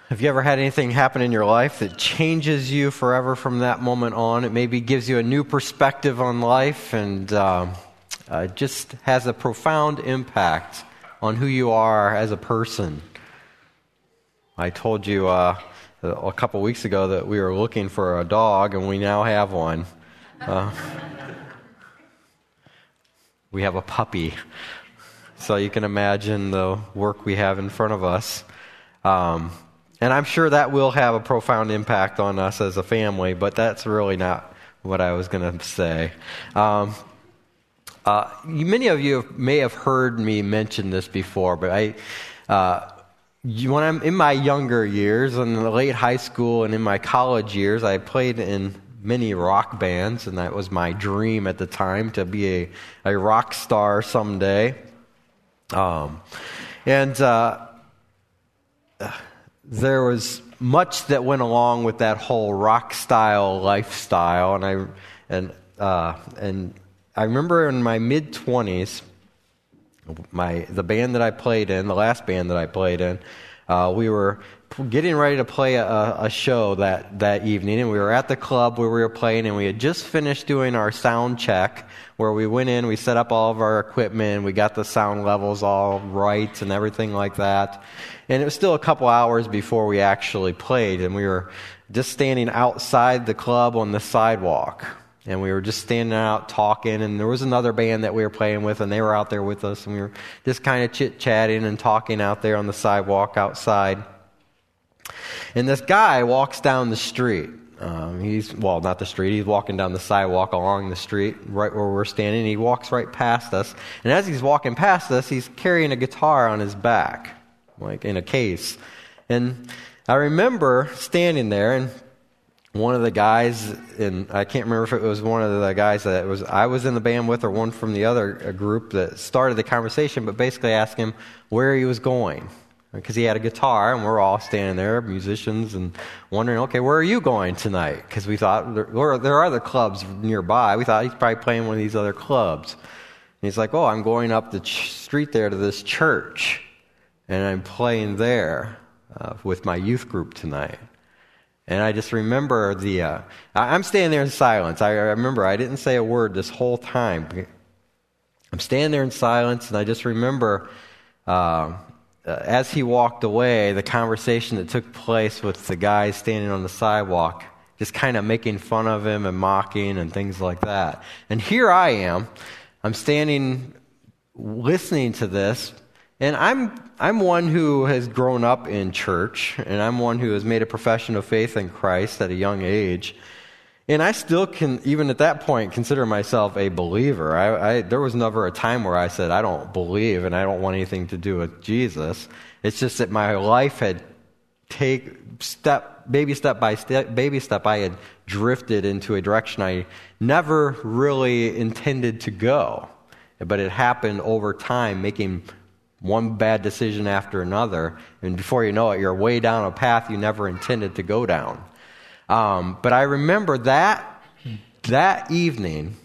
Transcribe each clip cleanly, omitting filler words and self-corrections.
Have you ever had anything happen in your life that changes you forever from that moment on? It maybe gives you a new perspective on life and just has a profound impact on who you are as a person. I told you a couple weeks ago that we were looking for a dog, and we now have one. We have a puppy. So you can imagine the work we have in front of us. And I'm sure that will have a profound impact on us as a family, but that's really not what I was going to say. Many of you may have heard me mention this before, but when I'm in my younger years, in the late high school and in my college years, I played in many rock bands, and that was my dream at the time, to be a rock star someday. There was much that went along with that whole rock style lifestyle, and I remember in my mid-20s, the band that I played in, the last band that I played in, we were getting ready to play a show that evening, and we were at the club where we were playing, and we had just finished doing our sound check, where we went in, we set up all of our equipment, we got the sound levels all right and everything like that. And it was still a couple hours before we actually played, and we were just standing outside the club on the sidewalk. And we were just standing out talking, and there was another band that we were playing with, and they were out there with us, and we were just kind of chit-chatting and talking out there on the sidewalk outside. And this guy walks down the street. Not the street, he's walking down the sidewalk along the street, right where we're standing. He walks right past us, and as he's walking past us, he's carrying a guitar on his back, like in a case. And I remember standing there, and one of the guys, and I can't remember if it was one of the guys that I was in the band with or one from the other group that started the conversation, but basically asked him where he was going. Because he had a guitar, and we're all standing there, musicians, and wondering, okay, where are you going tonight? Because we thought there are other clubs nearby. We thought he's probably playing one of these other clubs. And he's like, I'm going up the street there to this church, and I'm playing there with my youth group tonight. And I just remember I'm standing there in silence. I remember I didn't say a word this whole time. I'm standing there in silence, and I just remember as he walked away, the conversation that took place with the guys standing on the sidewalk, just kind of making fun of him and mocking and things like that. And here I am. I'm standing listening to this, and I'm one who has grown up in church, and I'm one who has made a profession of faith in Christ at a young age. And I still can, even at that point, consider myself a believer. There was never a time where I said, I don't believe and I don't want anything to do with Jesus. It's just that my life had baby step, I had drifted into a direction I never really intended to go. But it happened over time, making one bad decision after another. And before you know it, you're way down a path you never intended to go down. But I remember that evening,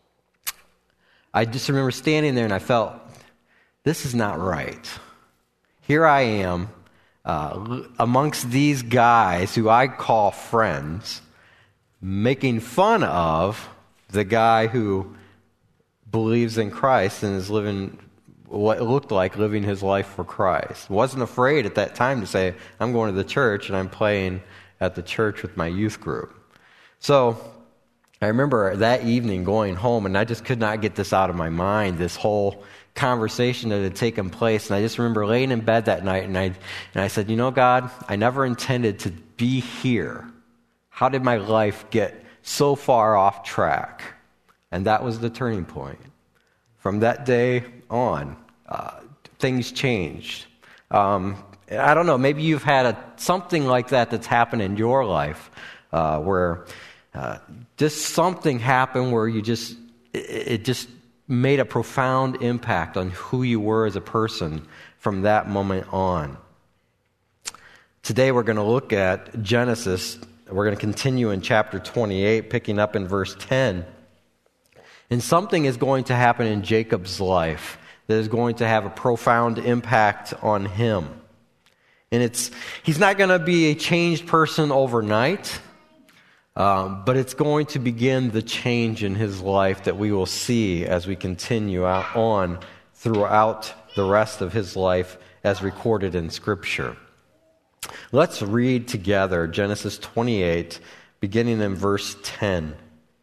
I just remember standing there and I felt, this is not right. Here I am amongst these guys who I call friends, making fun of the guy who believes in Christ and is living what it looked like living his life for Christ. Wasn't afraid at that time to say, I'm going to the church and I'm playing at the church with my youth group. So I remember that evening going home, and I just could not get this out of my mind, this whole conversation that had taken place. And I just remember laying in bed that night, and I said, God, I never intended to be here. How did my life get so far off track? And that was the turning point. From that day on, things changed. I don't know, maybe you've had something like that that's happened in your life where just something happened where it just made a profound impact on who you were as a person from that moment on. Today we're going to look at Genesis. We're going to continue in chapter 28, picking up in verse 10. And something is going to happen in Jacob's life that is going to have a profound impact on him. And he's not going to be a changed person overnight, but it's going to begin the change in his life that we will see as we continue on throughout the rest of his life as recorded in Scripture. Let's read together Genesis 28, beginning in verse 10.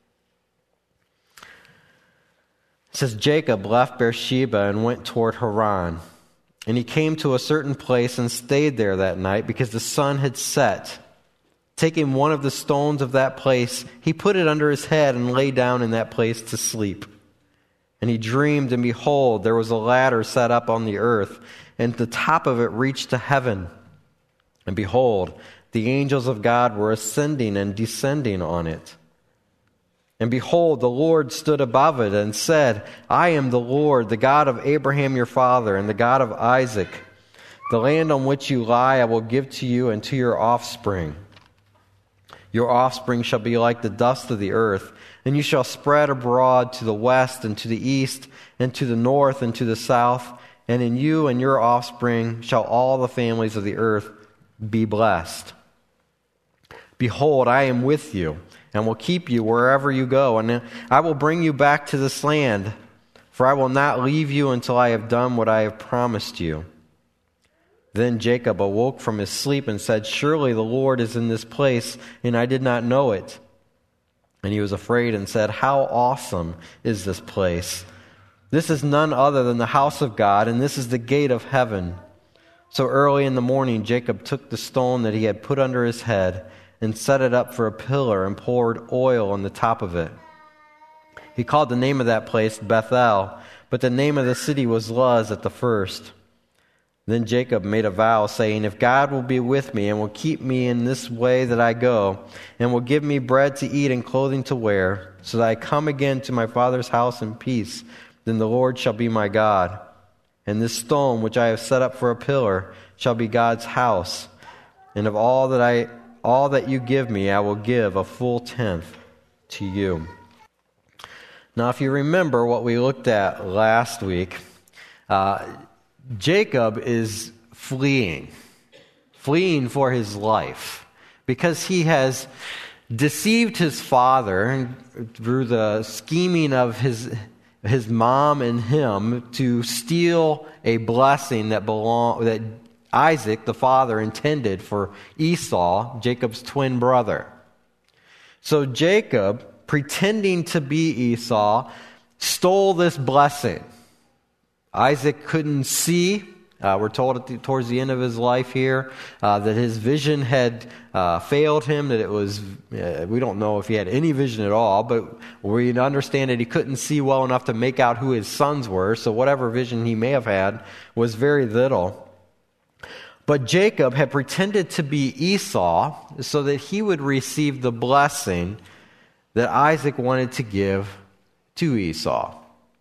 It says, Jacob left Beersheba and went toward Haran. And he came to a certain place and stayed there that night because the sun had set. Taking one of the stones of that place, he put it under his head and lay down in that place to sleep. And he dreamed, and behold, there was a ladder set up on the earth, and the top of it reached to heaven. And behold, the angels of God were ascending and descending on it. And behold, the Lord stood above it and said, I am the Lord, the God of Abraham your father, and the God of Isaac. The land on which you lie I will give to you and to your offspring. Your offspring shall be like the dust of the earth, and you shall spread abroad to the west and to the east and to the north and to the south, and in you and your offspring shall all the families of the earth be blessed. Behold, I am with you, and will keep you wherever you go, and I will bring you back to this land, for I will not leave you until I have done what I have promised you. Then Jacob awoke from his sleep and said, Surely the Lord is in this place, and I did not know it. And he was afraid and said, How awesome is this place! This is none other than the house of God, and this is the gate of heaven. So early in the morning Jacob took the stone that he had put under his head and set it up for a pillar and poured oil on the top of it. He called the name of that place Bethel, but the name of the city was Luz at the first. Then Jacob made a vow, saying, If God will be with me and will keep me in this way that I go, and will give me bread to eat and clothing to wear, so that I come again to my father's house in peace, then the Lord shall be my God. And this stone which I have set up for a pillar shall be God's house. And of all that you give me, I will give a full tenth to you. Now, if you remember what we looked at last week, Jacob is fleeing for his life because he has deceived his father through the scheming of his mom and him to steal a blessing that Isaac, the father, intended for Esau, Jacob's twin brother. So Jacob, pretending to be Esau, stole this blessing. Isaac couldn't see. We're told towards the end of his life here that his vision had failed him, that it was, we don't know if he had any vision at all, but we understand that he couldn't see well enough to make out who his sons were, so whatever vision he may have had was very little. But Jacob had pretended to be Esau so that he would receive the blessing that Isaac wanted to give to Esau.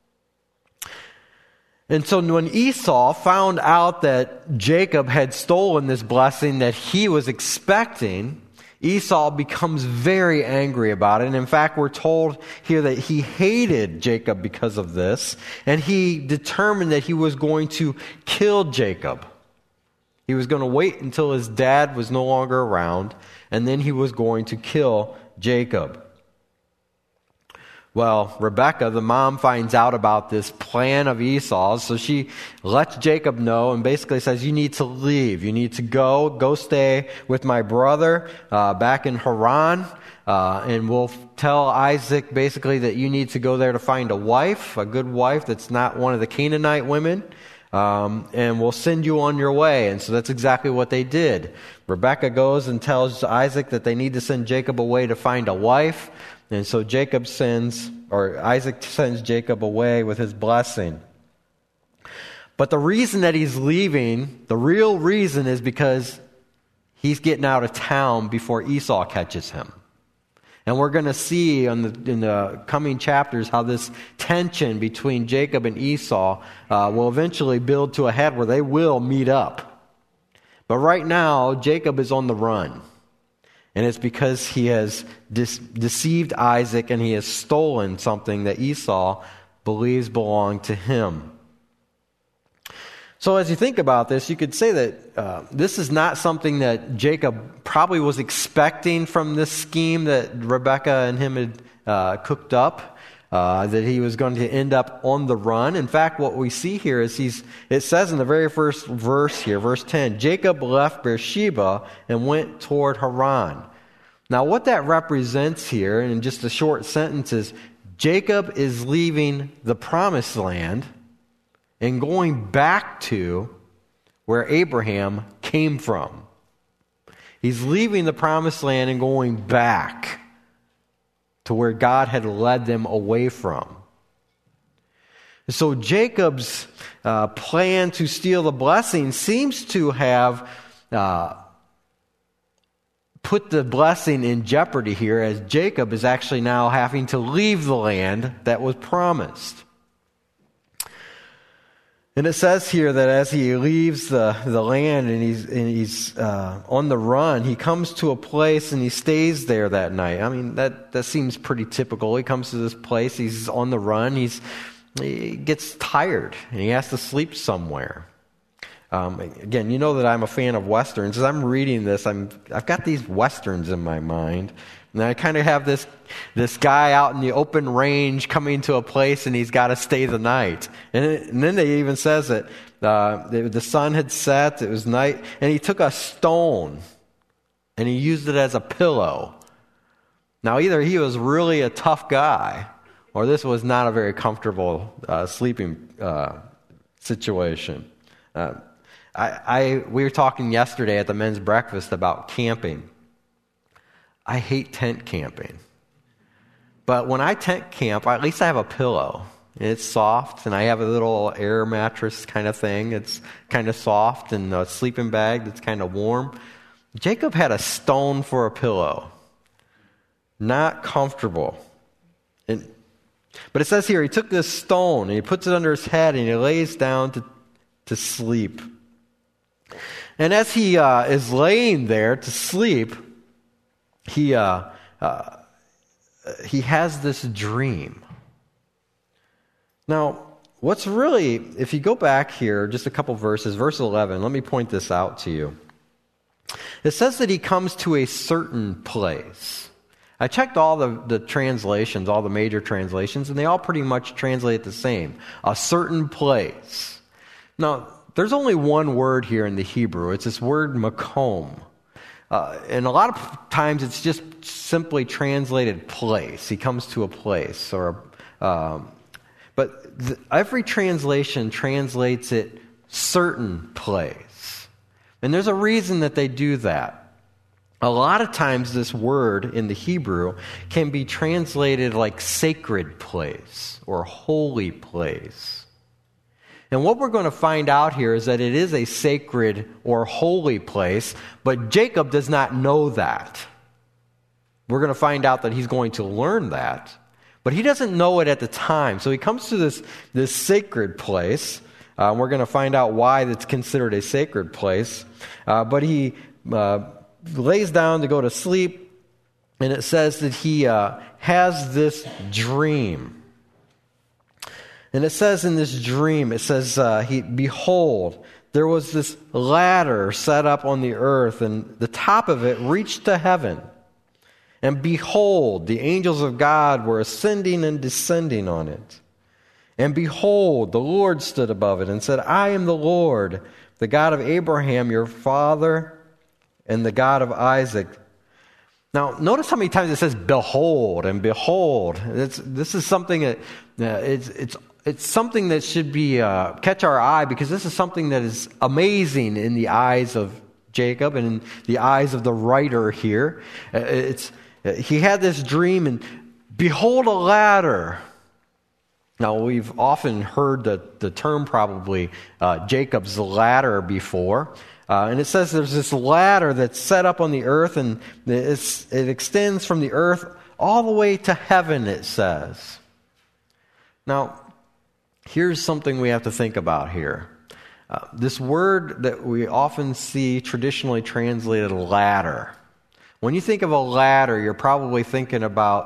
And so when Esau found out that Jacob had stolen this blessing that he was expecting, Esau becomes very angry about it. And in fact, we're told here that he hated Jacob because of this, and he determined that he was going to kill Jacob. He was going to wait until his dad was no longer around, and then he was going to kill Jacob. Well, Rebekah, the mom, finds out about this plan of Esau's, so she lets Jacob know and basically says, you need to leave. You need to go stay with my brother back in Haran, and we'll tell Isaac basically that you need to go there to find a wife, a good wife that's not one of the Canaanite women, and we'll send you on your way. And so that's exactly what they did. Rebekah goes and tells Isaac that they need to send Jacob away to find a wife. And so Isaac sends Jacob away with his blessing. But the reason that he's leaving, the real reason, is because he's getting out of town before Esau catches him. And we're going to see in the coming chapters how this tension between Jacob and Esau will eventually build to a head where they will meet up. But right now, Jacob is on the run. And it's because he has deceived Isaac and he has stolen something that Esau believes belonged to him. So as you think about this, you could say that this is not something that Jacob probably was expecting from this scheme that Rebekah and him had cooked up, that he was going to end up on the run. In fact, what we see here is it says in the very first verse here, verse 10, Jacob left Beersheba and went toward Haran. Now what that represents here, in just a short sentence, is Jacob is leaving the promised land and going back to where Abraham came from. He's leaving the promised land and going back to where God had led them away from. So Jacob's plan to steal the blessing seems to have put the blessing in jeopardy here, as Jacob is actually now having to leave the land that was promised. And it says here that as he leaves the land and he's on the run, he comes to a place and he stays there that night. I mean, that seems pretty typical. He comes to this place, he's on the run, he gets tired and he has to sleep somewhere. Again, you know that I'm a fan of Westerns. As I'm reading this, I've got these Westerns in my mind. And I kind of have this guy out in the open range coming to a place and he's got to stay the night. And then they even says that the sun had set, it was night, and he took a stone and he used it as a pillow. Now either he was really a tough guy or this was not a very comfortable sleeping situation. We were talking yesterday at the men's breakfast about camping. I hate tent camping. But when I tent camp, at least I have a pillow. And it's soft, and I have a little air mattress kind of thing. It's kind of soft, and a sleeping bag that's kind of warm. Jacob had a stone for a pillow. Not comfortable. But it says here, he took this stone, and he puts it under his head, and he lays down to sleep. And as he is laying there to sleep, he has this dream. Now, what's really, if you go back here just a couple verses, verse 11, let me point this out to you. It says that he comes to a certain place. I checked all the translations, all the major translations, and they all pretty much translate the same. A certain place. Now, there's only one word here in the Hebrew. It's this word makom. And a lot of times it's just simply translated place. He comes to a place. But every translation translates it certain place. And there's a reason that they do that. A lot of times this word in the Hebrew can be translated like sacred place or holy place. And what we're going to find out here is that it is a sacred or holy place, but Jacob does not know that. We're going to find out that he's going to learn that, but he doesn't know it at the time. So he comes to this sacred place. We're going to find out why it's considered a sacred place. But he lays down to go to sleep, and it says that he has this dream. And it says in this dream, it says, behold, there was this ladder set up on the earth, and the top of it reached to heaven. And behold, the angels of God were ascending and descending on it. And behold, the Lord stood above it and said, I am the Lord, the God of Abraham, your father, and the God of Isaac. Now, notice how many times it says behold and behold. This is something that it's something that should be catch our eye, because this is something that is amazing in the eyes of Jacob and in the eyes of the writer here. He had this dream, and behold a ladder. Now, we've often heard the term probably Jacob's ladder before. And it says there's this ladder that's set up on the earth, and it extends from the earth all the way to heaven, it says. Now, here's something we have to think about here. This word that we often see traditionally translated ladder. When you think of a ladder, you're probably thinking about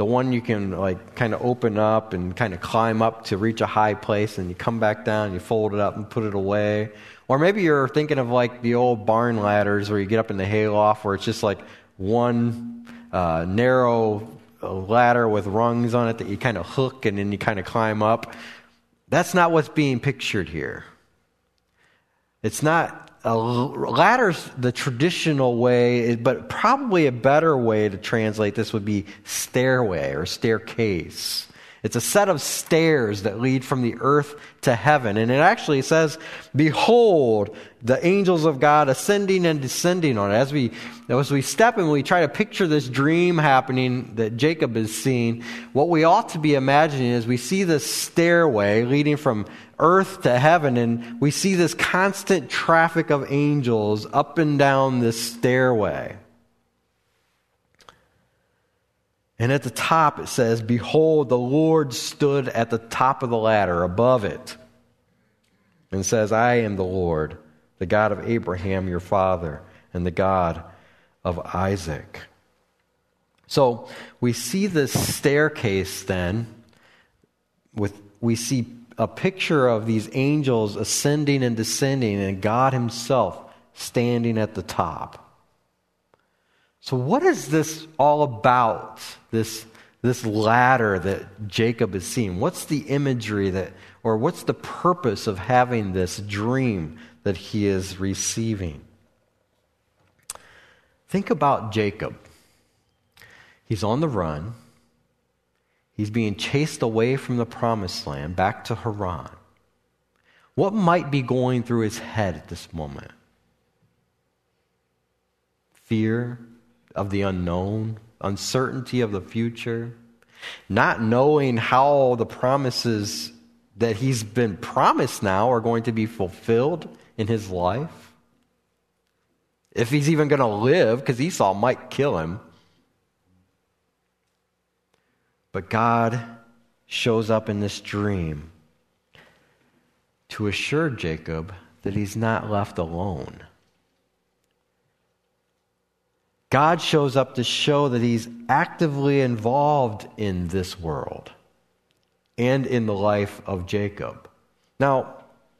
the one you can like kind of open up and kind of climb up to reach a high place, and you come back down, you fold it up and put it away. Or maybe you're thinking of like the old barn ladders where you get up in the hayloft where it's just like one narrow ladder with rungs on it that you kind of hook and then you kind of climb up. That's not what's being pictured here. It's not a ladder's the traditional way, but probably a better way to translate this would be stairway or staircase. It's a set of stairs that lead from the earth to heaven. And it actually says, behold, the angels of God ascending and descending on it. As we step and we try to picture this dream happening that Jacob is seeing, what we ought to be imagining is we see this stairway leading from earth to heaven, and we see this constant traffic of angels up and down this stairway. And at the top it says, behold, the Lord stood at the top of the ladder above it, and says, I am the Lord, the God of Abraham your father, and the God of Isaac. So we see this staircase then, we see a picture of these angels ascending and descending, and God himself standing at the top. So what is this all about, this ladder that Jacob is seeing? What's the imagery or what's the purpose of having this dream that he is receiving? Think about Jacob. He's on the run. He's being chased away from the promised land back to Haran. What might be going through his head at this moment? Fear of the unknown, uncertainty of the future, not knowing how the promises that he's been promised now are going to be fulfilled in his life. If he's even going to live, because Esau might kill him. But God shows up in this dream to assure Jacob that he's not left alone. God shows up to show that he's actively involved in this world and in the life of Jacob. Now,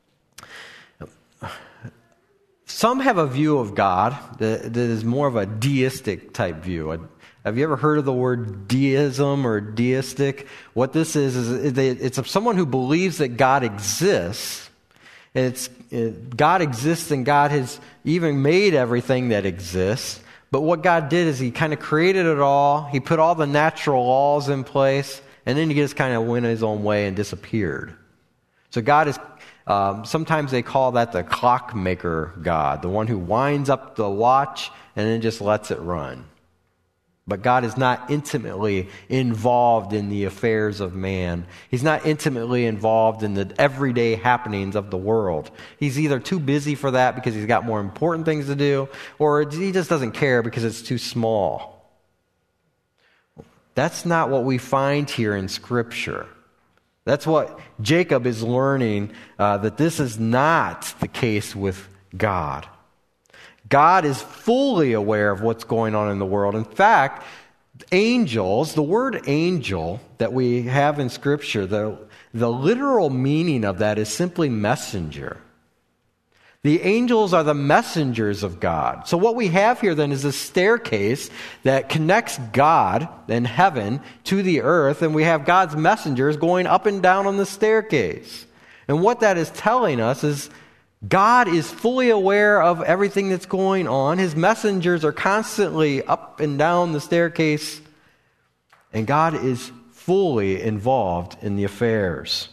some have a view of God that is more of a deistic type view. Have you ever heard of the word deism or deistic? What this is it's someone who believes that God exists. God exists, and God has even made everything that exists. But what God did is he kind of created it all. He put all the natural laws in place, and then he just kind of went his own way and disappeared. So God is, sometimes they call that the clockmaker God, the one who winds up the watch and then just lets it run. But God is not intimately involved in the affairs of man. He's not intimately involved in the everyday happenings of the world. He's either too busy for that because he's got more important things to do, or he just doesn't care because it's too small. That's not what we find here in Scripture. That's what Jacob is learning, that this is not the case with God. God is fully aware of what's going on in the world. In fact, angels, the word angel that we have in Scripture, the literal meaning of that is simply messenger. The angels are the messengers of God. So what we have here then is a staircase that connects God and heaven to the earth, and we have God's messengers going up and down on the staircase. And what that is telling us is God is fully aware of everything that's going on. His messengers are constantly up and down the staircase, and God is fully involved in the affairs.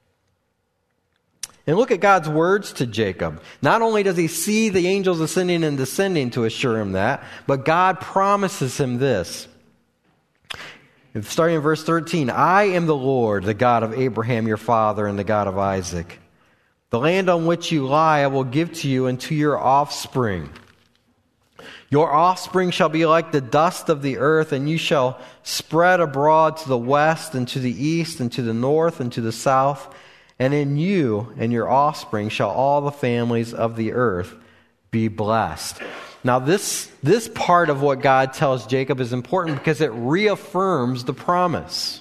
And look at God's words to Jacob. Not only does he see the angels ascending and descending to assure him that, but God promises him this. Starting in verse 13, I am the Lord, the God of Abraham your father, and the God of Isaac. The land on which you lie I will give to you and to your offspring. Your offspring shall be like the dust of the earth, and you shall spread abroad to the west and to the east and to the north and to the south. And in you and your offspring shall all the families of the earth be blessed. Now, this part of what God tells Jacob is important because it reaffirms the promise.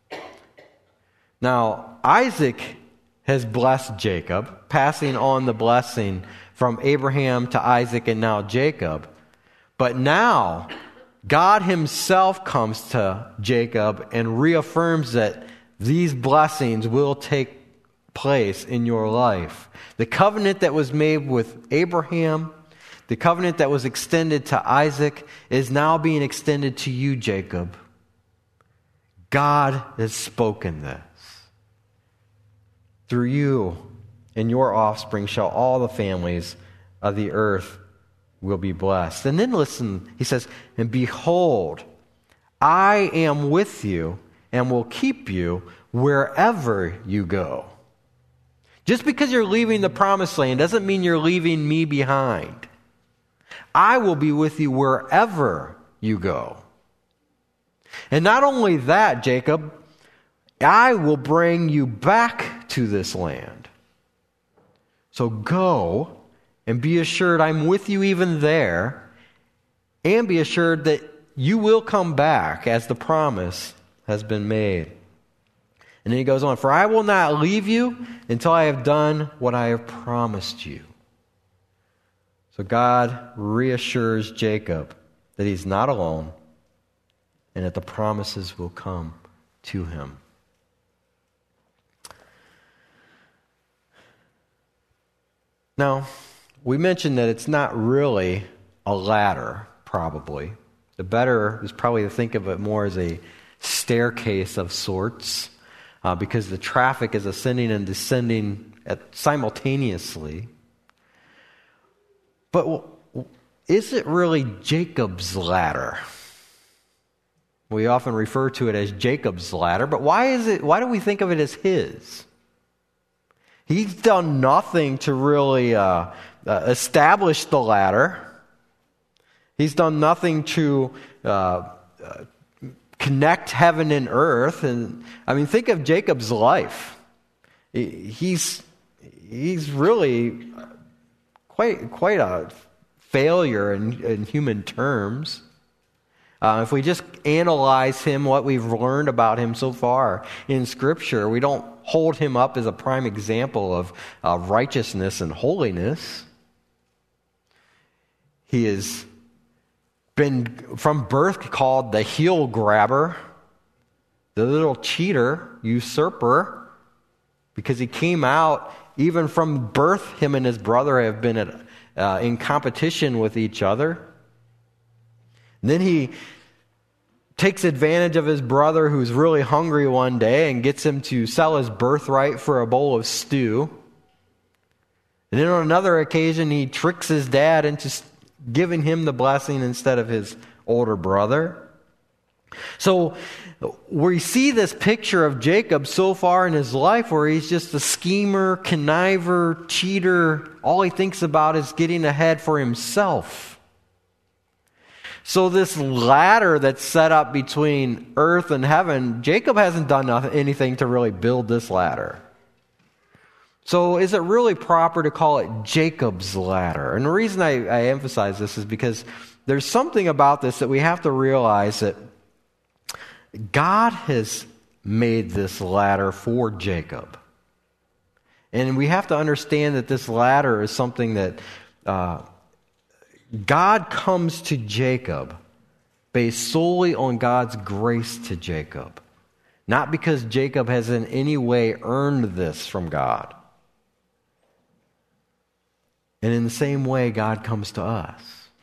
Now, Isaac has blessed Jacob, passing on the blessing from Abraham to Isaac and now Jacob. But now, God himself comes to Jacob and reaffirms that these blessings will take place in your life. The covenant that was made with Abraham, the covenant that was extended to Isaac, is now being extended to you, Jacob. God has spoken this. Through you and your offspring shall all the families of the earth will be blessed. And then listen, he says, and behold, I am with you and will keep you wherever you go. Just because you're leaving the promised land doesn't mean you're leaving me behind. I will be with you wherever you go. And not only that, Jacob, I will bring you back to this land. So go and be assured I'm with you even there, and be assured that you will come back as the promise has been made. And then he goes on, for I will not leave you until I have done what I have promised you. So God reassures Jacob that he's not alone and that the promises will come to him. Now, we mentioned that it's not really a ladder, probably. The better is probably to think of it more as a staircase of sorts, because the traffic is ascending and descending simultaneously. But is it really Jacob's ladder? We often refer to it as Jacob's ladder, but why do we think of it as his? He's done nothing to really establish the ladder. He's done nothing to connect heaven and earth. And I mean, think of Jacob's life. He's really quite a failure in human terms. If we just analyze him, what we've learned about him so far in Scripture, we don't hold him up as a prime example of righteousness and holiness. He has been from birth called the heel grabber, the little cheater, usurper, because he came out, even from birth, him and his brother have been in competition with each other. And then he takes advantage of his brother who's really hungry one day and gets him to sell his birthright for a bowl of stew. And then on another occasion, he tricks his dad into giving him the blessing instead of his older brother. So we see this picture of Jacob so far in his life where he's just a schemer, conniver, cheater. All he thinks about is getting ahead for himself. So this ladder that's set up between earth and heaven, Jacob hasn't done anything to really build this ladder. So is it really proper to call it Jacob's ladder? And the reason I emphasize this is because there's something about this that we have to realize, that God has made this ladder for Jacob. And we have to understand that this ladder is something that God comes to Jacob based solely on God's grace to Jacob. Not because Jacob has in any way earned this from God. And in the same way, God comes to us.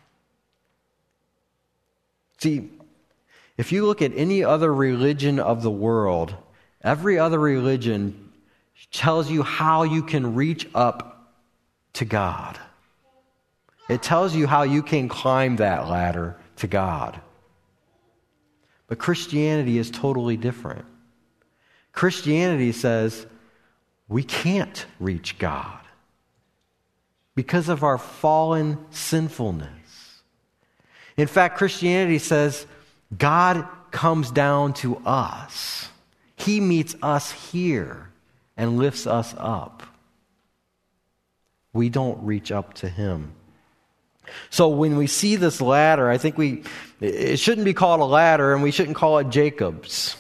See, if you look at any other religion of the world, every other religion tells you how you can reach up to God. It tells you how you can climb that ladder to God. But Christianity is totally different. Christianity says we can't reach God because of our fallen sinfulness. In fact, Christianity says God comes down to us. He meets us here and lifts us up. We don't reach up to Him. So when we see this ladder, I think it shouldn't be called a ladder, and we shouldn't call it Jacob's.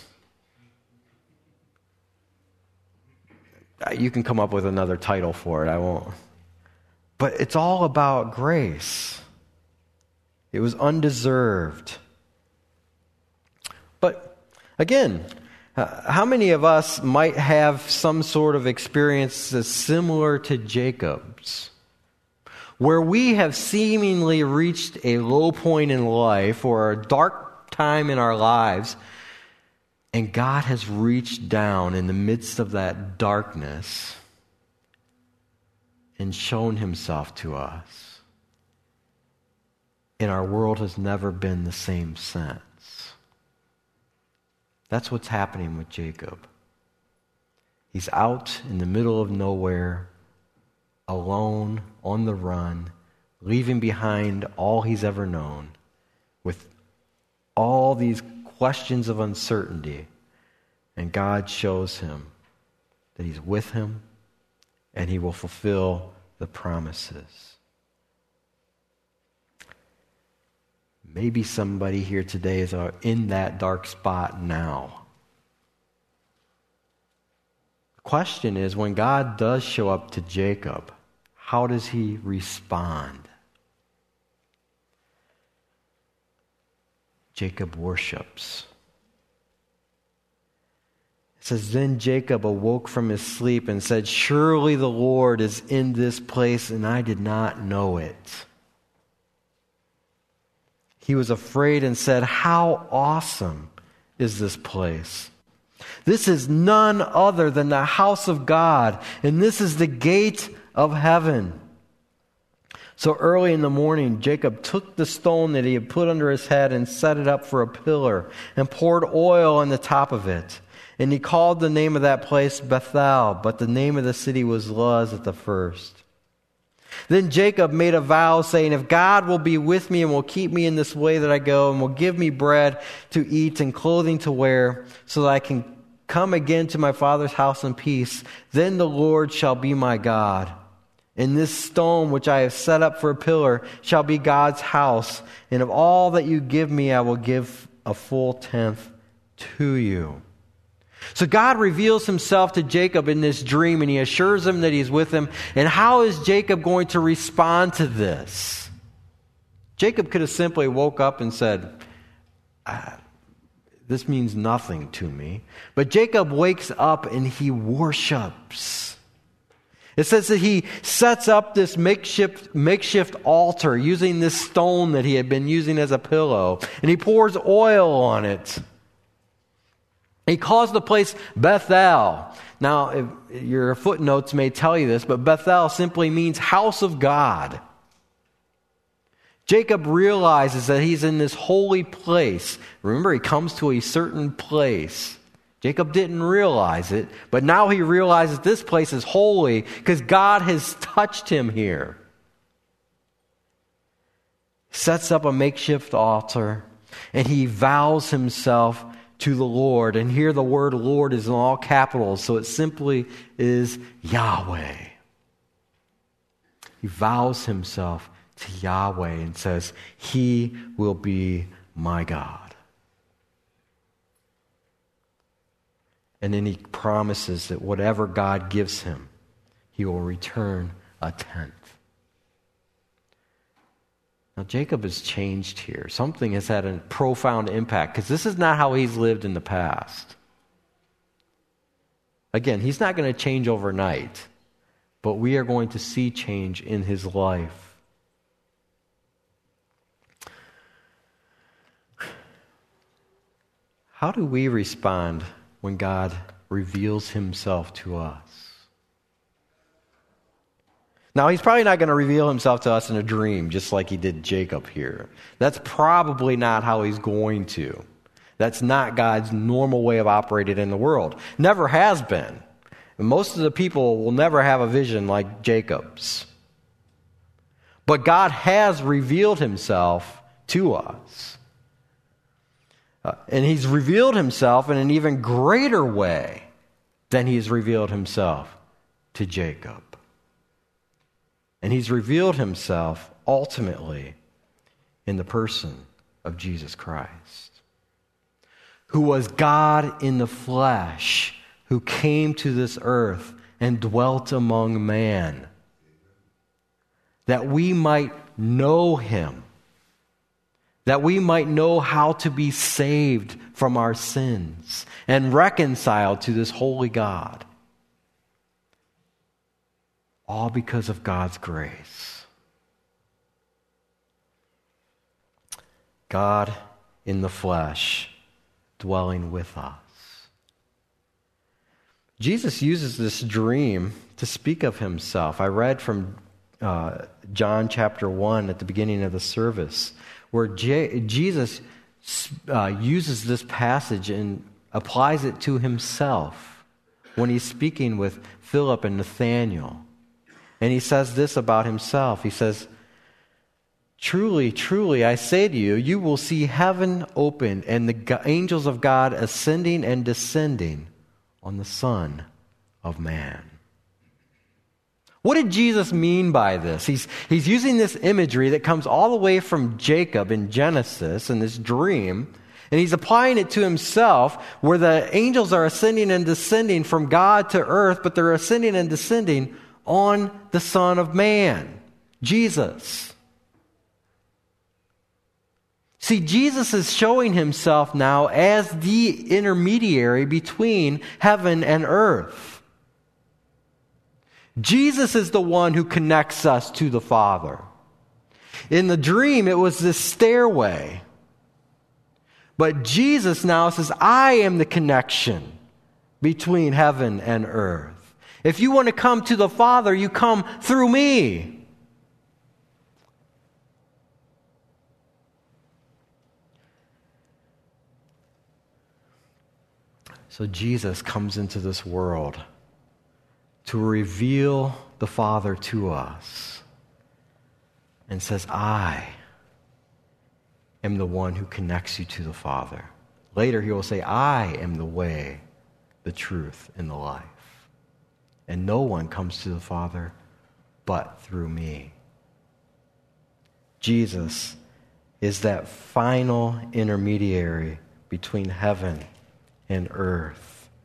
You can come up with another title for it. I won't. But it's all about grace. It was undeserved. But again, how many of us might have some sort of experience that's similar to Jacob's, where we have seemingly reached a low point in life or a dark time in our lives, and God has reached down in the midst of that darkness and shown himself to us. And our world has never been the same since. That's what's happening with Jacob. He's out in the middle of nowhere, alone, on the run, leaving behind all he's ever known, with all these questions of uncertainty. And God shows him that he's with him and he will fulfill the promises. Maybe somebody here today is in that dark spot now. The question is, when God does show up to Jacob, how does he respond? Jacob worships. It says, then Jacob awoke from his sleep and said, surely the Lord is in this place, and I did not know it. He was afraid and said, how awesome is this place? This is none other than the house of God, and this is the gate of heaven. So early in the morning, Jacob took the stone that he had put under his head and set it up for a pillar and poured oil on the top of it. And he called the name of that place Bethel, but the name of the city was Luz at the first. Then Jacob made a vow, saying, if God will be with me and will keep me in this way that I go, and will give me bread to eat and clothing to wear, so that I can come again to my father's house in peace, then the Lord shall be my God. And this stone which I have set up for a pillar shall be God's house. And of all that you give me, I will give a full tenth to you. So God reveals himself to Jacob in this dream, and he assures him that he's with him. And how is Jacob going to respond to this? Jacob could have simply woke up and said, this means nothing to me. But Jacob wakes up and he worships. It says that he sets up this makeshift altar using this stone that he had been using as a pillow, and he pours oil on it. He calls the place Bethel. Now, your footnotes may tell you this, but Bethel simply means house of God. Jacob realizes that he's in this holy place. Remember, he comes to a certain place. Jacob didn't realize it, but now he realizes this place is holy because God has touched him here. Sets up a makeshift altar, and he vows himself to the Lord. And here the word Lord is in all capitals, so it simply is Yahweh. He vows himself to Yahweh and says, he will be my God. And then he promises that whatever God gives him, he will return a tenth. Now, Jacob has changed here. Something has had a profound impact, because this is not how he's lived in the past. Again, he's not going to change overnight, but we are going to see change in his life. How do we respond when God reveals himself to us? Now, he's probably not going to reveal himself to us in a dream, just like he did Jacob here. That's probably not how he's going to. That's not God's normal way of operating in the world. Never has been. And most of the people will never have a vision like Jacob's. But God has revealed himself to us. And he's revealed himself in an even greater way than he's revealed himself to Jacob. And he's revealed himself ultimately in the person of Jesus Christ, who was God in the flesh, who came to this earth and dwelt among man, that we might know him, that we might know how to be saved from our sins and reconciled to this holy God. All because of God's grace. God in the flesh, dwelling with us. Jesus uses this dream to speak of himself. I read from John chapter 1 at the beginning of the service, where Jesus uses this passage and applies it to himself when he's speaking with Philip and Nathanael. And he says this about himself. He says, "Truly, truly, I say to you, you will see heaven opened and the angels of God ascending and descending on the Son of Man." What did Jesus mean by this? He's using this imagery that comes all the way from Jacob in Genesis in this dream, and he's applying it to himself, where the angels are ascending and descending from God to earth, but they're ascending and descending on the Son of Man, Jesus. See, Jesus is showing himself now as the intermediary between heaven and earth. Jesus is the one who connects us to the Father. In the dream, it was this stairway. But Jesus now says, I am the connection between heaven and earth. If you want to come to the Father, you come through me. So Jesus comes into this world to reveal the Father to us and says, I am the one who connects you to the Father. Later he will say, I am the way, the truth, and the life. And no one comes to the Father but through me. Jesus is that final intermediary between heaven and earth.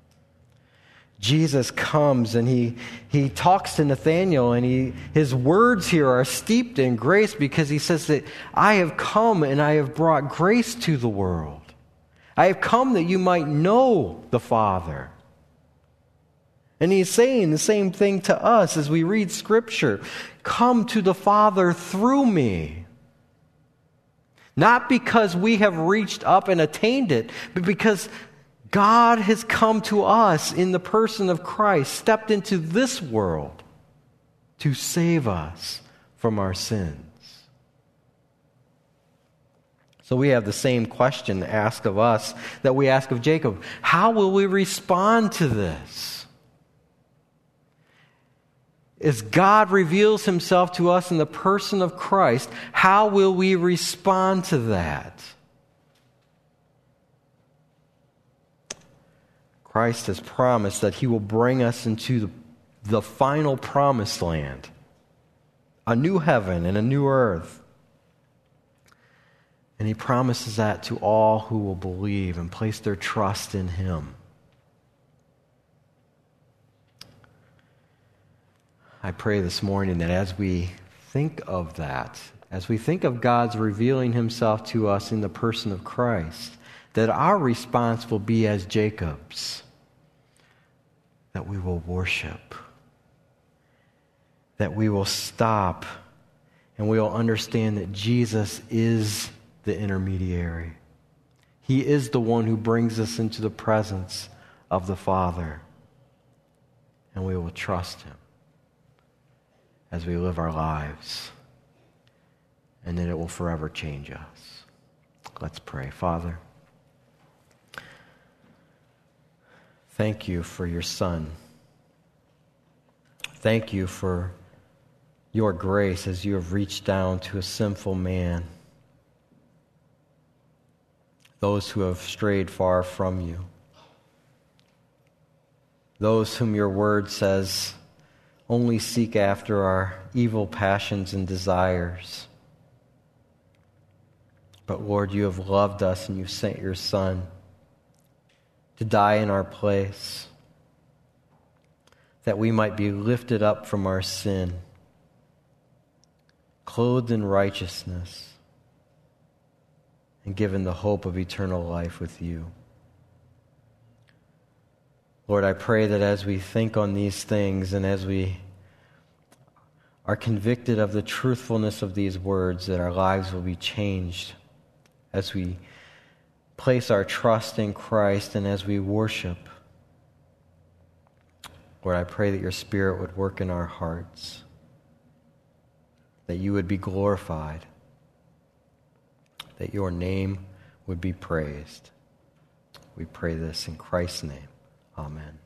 Jesus comes and he talks to Nathanael, and his words here are steeped in grace, because he says that I have come and I have brought grace to the world. I have come that you might know the Father. And he's saying the same thing to us as we read Scripture. Come to the Father through me. Not because we have reached up and attained it, but because God has come to us in the person of Christ, stepped into this world to save us from our sins. So we have the same question asked of us that we ask of Jacob. How will we respond to this? As God reveals himself to us in the person of Christ, how will we respond to that? Christ has promised that he will bring us into the final promised land, a new heaven and a new earth. And he promises that to all who will believe and place their trust in him. I pray this morning that as we think of that, as we think of God's revealing himself to us in the person of Christ, that our response will be as Jacob's, that we will worship, that we will stop, and we will understand that Jesus is the intermediary. He is the one who brings us into the presence of the Father, and we will trust him as we live our lives, and that it will forever change us. Let's pray. Father, thank you for your Son. Thank you for your grace as you have reached down to a sinful man, those who have strayed far from you, those whom your word says only seek after our evil passions and desires. But Lord, you have loved us and you sent your Son to die in our place, that we might be lifted up from our sin, clothed in righteousness, and given the hope of eternal life with you. Lord, I pray that as we think on these things and as we are convicted of the truthfulness of these words, that our lives will be changed as we place our trust in Christ and as we worship. Lord, I pray that your Spirit would work in our hearts, that you would be glorified, that your name would be praised. We pray this in Christ's name. Amen.